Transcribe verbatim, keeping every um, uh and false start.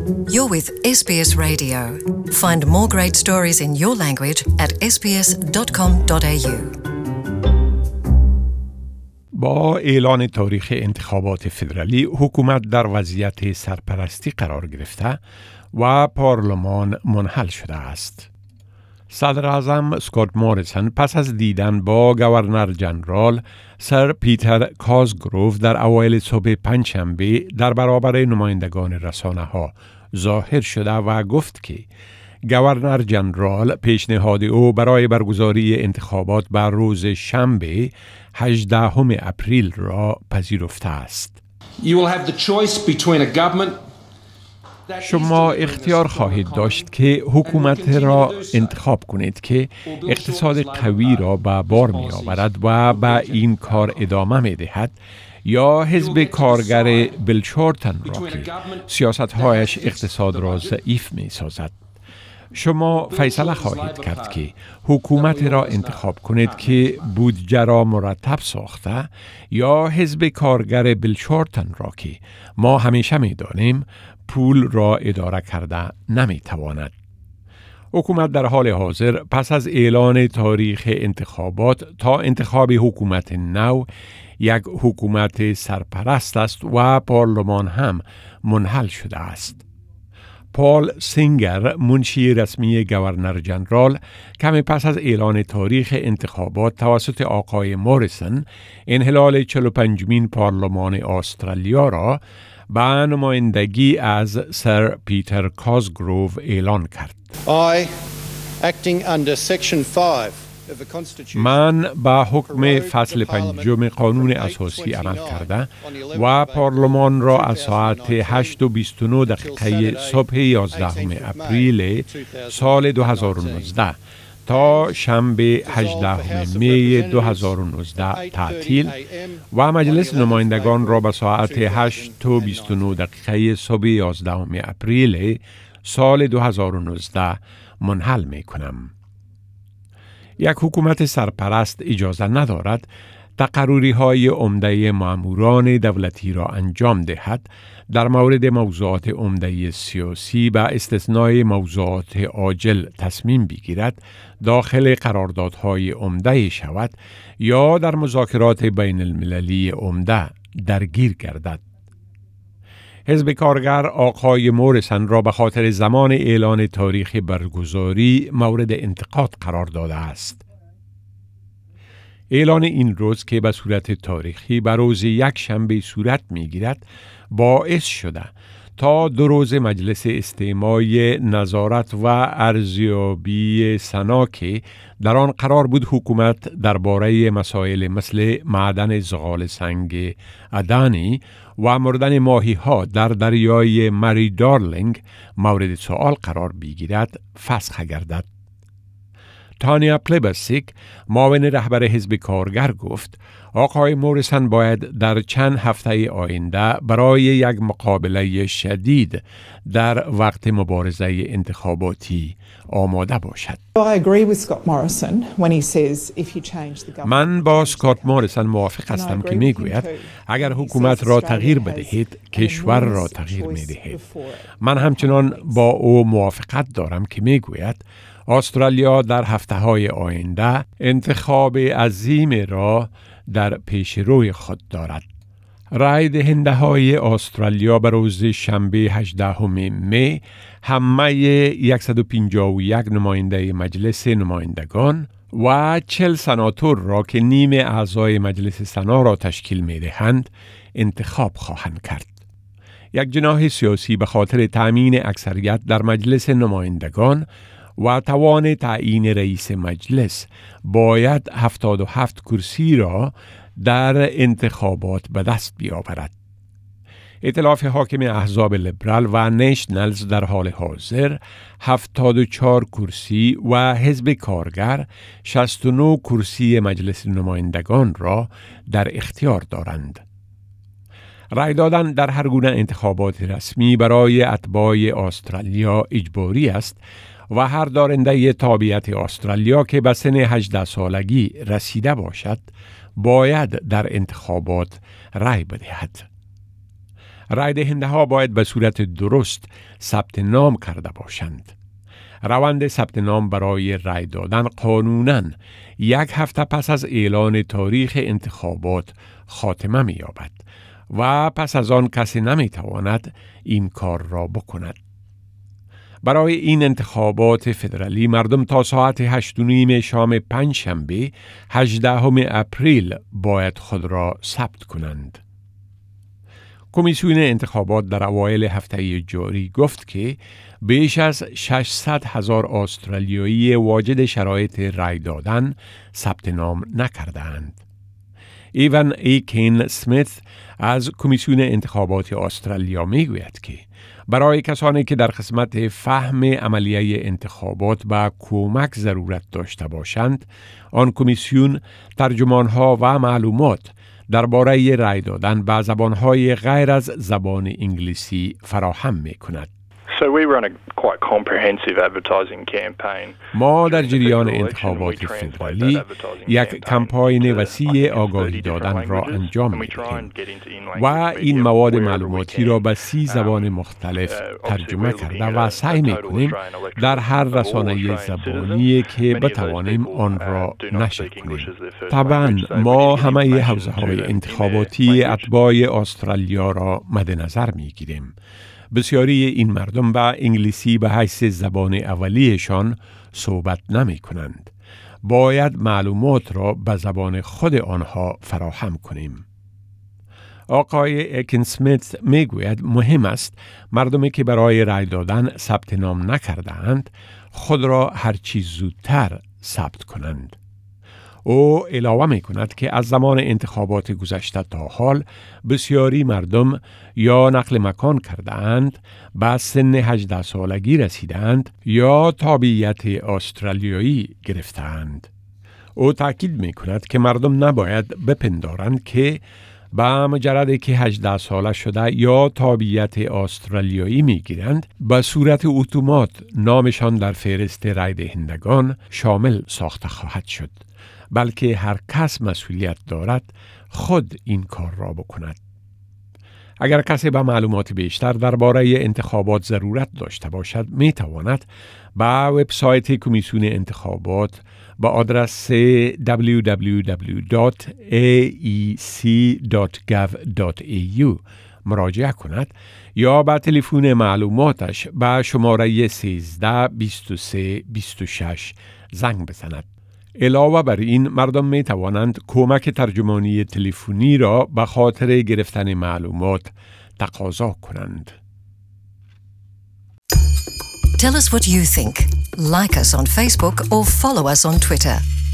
You're with S B S Radio. Find more great stories in your language at s b s dot com dot a u. با اعلان تاریخ انتخابات فدرالی، حکومت در وضعیت سرپرستی قرار گرفته و پارلمان منحل شده است. صدر اعظم اسکات موریسن پس از دیدن با گورنر جنرال سر پیتر کازگروف در اوایل صبح پنجشنبه در برابر نمایندگان رسانه ها ظاهر شده و گفت که گورنر جنرال پیشنهاد او برای برگزاری انتخابات بر روز شنبه هجدهم اپریل را پذیرفته است. You will have the choice between a government شما اختیار خواهید داشت که حکومت را انتخاب کنید که اقتصاد قوی را به بار می آورد و به این کار ادامه می دهد، یا حزب کارگر بیل شورتن را که سیاست‌هایش اقتصاد را ضعیف می سازد. شما فیصله خواهید کرد که حکومت را انتخاب کنید که بودجه را مرتب ساخته، یا حزب کارگر بیل شورتن را که ما همیشه می دانیم پول را اداره کرده نمی تواند. حکومت در حال حاضر پس از اعلان تاریخ انتخابات تا انتخاب حکومت نو یک حکومت سرپرست است و پارلمان هم منحل شده است. پال سینگر، منشی رسمی گورنر جنرال، کمی پس از اعلان تاریخ انتخابات توسط آقای موریسن انحلال چهل و پنجمین پارلمان استرالیا را به نمایندگی از سر پیتر کازگروف اعلان کرد. I, acting under section five of the Constitution, من با حکم فصل پنجم قانون اساسی عمل کرده و پارلمان را از ساعت هشت و بیست و نه دقیقه صبح یازدهم اپریل سال دو هزار و نوزده تا شنبه هجدهم می دو هزار و نوزده تعطیل و مجلس نمایندگان را به ساعت هشت و بیست و نه دقیقه صبح یازدهم اپریل سال دو هزار و نوزده منحل می کنم. یک حکومت سرپرست اجازه ندارد تقرری های عمده ماموران دولتی را انجام دهد در مورد موضوعات عمده سیاسی به استثنای موضوعات عاجل تصمیم بگیرد، داخل قراردادهای عمده شود یا در مذاکرات بین المللی عمده درگیر گردد. حزب کارگر آقای موریسن را به خاطر زمان اعلان تاریخ برگزاری مورد انتقاد قرار داده است. اعلان این روز که به صورت تاریخی به روز یک شنبه صورت می گیرد باعث شده تا دو روز مجلس استماع نظارت و ارزیابی سنا که در آن قرار بود حکومت درباره مسائل مثل معدن زغال سنگ ادانی و مردن ماهی ها در دریای مری دارلینگ مورد سؤال قرار بگیرد فسخ گردد. تانیا پلیبسیک، معاون رهبر حزب کارگر، گفت آقای موریسن باید در چند هفته آینده برای یک مقابله شدید در وقت مبارزه انتخاباتی آماده باشد. I agree with Scott Morrison when he says if you change the government. من با اسکات موریسن موافق هستم که میگوید اگر حکومت را تغییر بدهید کشور را تغییر میدهید. من همچنان با او موافقت دارم که میگوید استرالیا در هفته‌های آینده انتخاب عظیم را در پیش روی خود دارد. رای دهنده های استرالیا به روز شنبه هجدهم می همه صد و پنجاه و یک نماینده مجلس نمایندگان و چهل سناتور را که نیم اعضای مجلس سنا را تشکیل می دهند انتخاب خواهند کرد. یک جناح سیاسی به خاطر تأمین اکثریت در مجلس نمایندگان و توان تعیین رئیس مجلس باید هفتاد و هفت کرسی را در انتخابات به دست بیاورد. ائتلاف حاکم احزاب لیبرال و نیشنلز در حال حاضر هفتاد و چهار کرسی و حزب کارگر شصت و نه کرسی مجلس نمایندگان را در اختیار دارند. رای دادن در هر گونه انتخابات رسمی برای اتباع استرالیا اجباری است و هر دارنده تابعیت استرالیا که به سن هجده سالگی رسیده باشد باید در انتخابات رای بدهد. رای دهنده ها باید به صورت درست ثبت نام کرده باشند. روند ثبت نام برای رای دادن قانوناً یک هفته پس از اعلان تاریخ انتخابات خاتمه می‌یابد و پس از آن کسی نمی‌تواند این کار را بکند. برای این انتخابات فدرالی مردم تا ساعت هشت و نیم شام پنج شنبه هجدهم اپریل باید خود را ثبت کنند. کمیسیون انتخابات در اوایل هفته جاری گفت که بیش از ششصد هزار استرالیایی واجد شرایط رای دادن ثبت نام نکردند. ایوان ایکین سمیت از کمیسیون انتخابات استرالیا میگوید که برای کسانی که در قسمت فهم عملیه انتخابات با کمک ضرورت داشته باشند، آن کمیسیون ترجمانها و معلومات درباره رای دادن به زبانهای غیر از زبان انگلیسی فراهم می‌کند. So we run a quite comprehensive advertising campaign. ما در جریان انتخابات فدرالی یک کمپاین وسیع آگاهی دادن را انجام می‌دهیم و این مواد معلوماتی را به سی زبان مختلف ترجمه کرده و سعی می‌کنیم در هر رسانه زبانی که بتوانیم آن را نشر کنیم. طبعاً ما همه حوزه‌های انتخاباتی اتباع استرالیا را مد نظر می‌گیریم. بسیاری این مردم با انگلیسی به حیث زبان اولیشان صحبت نمی کنند. باید معلومات را به زبان خود آنها فراهم کنیم. آقای اکین سمیت می گوید مهم است مردمی که برای رای دادن ثبت نام نکرده اند خود را هرچی زودتر ثبت کنند. او علاوه می کند که از زمان انتخابات گذشته تا حال بسیاری مردم یا نقل مکان کرده اند، به سن هجده سالگی رسیدند یا تابعیت استرالیایی گرفتند. او تاکید می کند که مردم نباید بپندارند که با مجرد که هجده ساله شده یا تابعیت استرالیایی می گیرند، به صورت اتومات نامشان در فهرست رای دهندگان شامل ساخته خواهد شد. بلکه هر کس مسئولیت دارد خود این کار را بکند. اگر کسی به معلومات بیشتر درباره انتخابات ضرورت داشته باشد می تواند به وبسایت کمیسیون انتخابات با آدرس دبلیو دبلیو دبلیو دات ای ای سی دات گاو دات ای یو مراجعه کند یا با تلفن معلوماتش به شماره سیزده بیست و سه بیست و شش زنگ بزند. علاوه بر این مردم می توانند کمک ترجمانی تلفنی را به خاطر گرفتن معلومات تقاضا کنند. Tell us what you think. Like us on Facebook or follow us on Twitter.